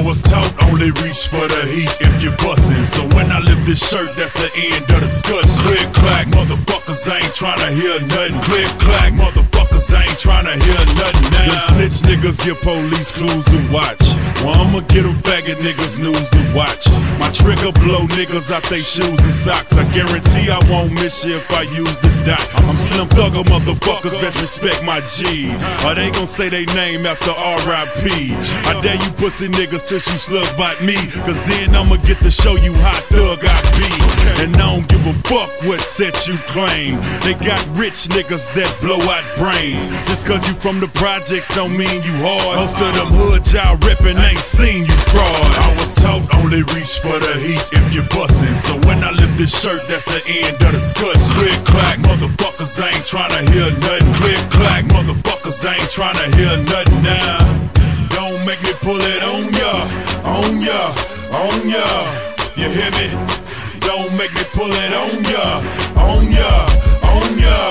was taught only reach for the heat if you're bustin'. So when I lift this shirt, that's the end of the discussion. Click clack, motherfuckers ain't tryna hear nothing. Click clack, motherfuckers ain't tryna hear nothing now. Them snitch niggas give police clues to watch. Well, I'ma get them faggot niggas news to watch. My trigger blow niggas out they shoes and socks. I guarantee I won't miss you if I use the dot. I'm Slim Thugger, motherfuckers, best respect my G. Or they gon' say they name after R.I.P. I dare you pussy niggas till you slugs bite me, cause then I'ma get to show you how thug I be. And I don't give a fuck what set you claim. They got rich niggas that blow out brains. Just cause you from the projects don't mean you hard. Most of them hoods y'all rippin' ain't seen you frauds. I was taught only reach for the heat if you're bustin'. So when I lift this shirt, that's the end of the discussion. Click clack, motherfuckers ain't tryna hear nothing. Click clack, motherfuckers ain't tryna hear nothing now. Don't make me pull it on ya, on ya, on ya. You hear me? Don't make me pull it on ya, on ya, on ya.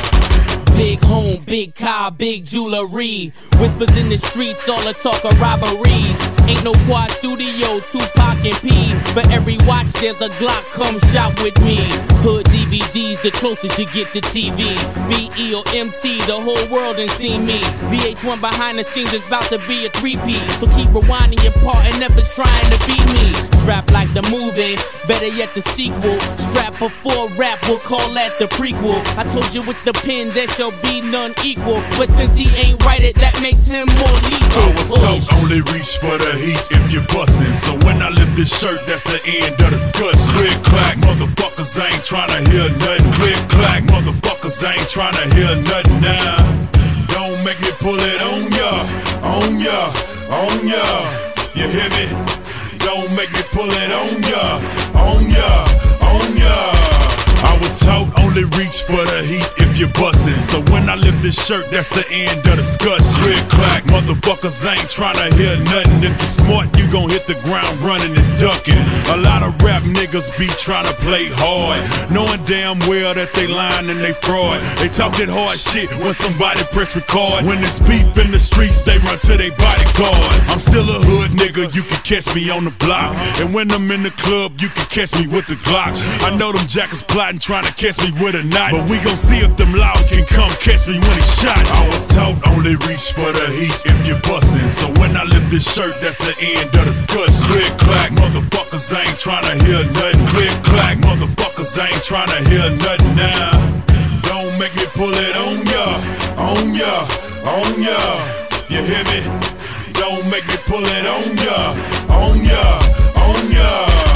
Big home, big car, big jewelry. Whispers in the streets, all the talk of robberies. Ain't no quad studio, Tupac and P. For every watch there's a Glock, come shop with me. Hood DVDs, the closest you get to TV. BE or MT, the whole world ain't seen me. VH1 behind the scenes is about to be a 3P. So keep rewinding your part and never trying to beat me. Strap like the movie, better yet the sequel. Strap before rap, we'll call that the prequel. I told you with the pen there shall be none equal, but since he ain't write it, that makes him more lethal. I was taught only reach for the heat if you're bustin'. So when I lift this shirt, that's the end of the discussion. Click clack, motherfuckers ain't tryna hear nothing. Click clack, motherfuckers ain't tryna hear nothing now. Don't make me pull it on ya, on ya, on ya. You hear me? Don't make me pull it on ya, on ya, on ya. I was taught only reach for the heat if you're bustin'. So when I lift this shirt, that's the end of the discussion. Click clack, motherfuckers ain't tryna hear nothing. If you're smart, you gon' hit the ground running and ducking. A lot of rap niggas be tryna play hard, knowing damn well that they lying and they fraud. They talk that hard shit when somebody press record. When it's beef in the streets, they run to their bodyguards. I'm still a hood nigga, you can catch me on the block. And when I'm in the club, you can catch me with the Glock. I know them jackers plotting, trying to catch me with a knife, but we gon' see if them laws can come catch me when he shot. I was taught only reach for the heat if you're bustin'. So when I lift this shirt, that's the end of the discussion. Click clack, motherfuckers ain't tryna hear nothing. Click clack, motherfuckers ain't tryna hear nothing now. Don't make me pull it on ya, on ya, on ya. You hear me? Don't make me pull it on ya, on ya, on ya.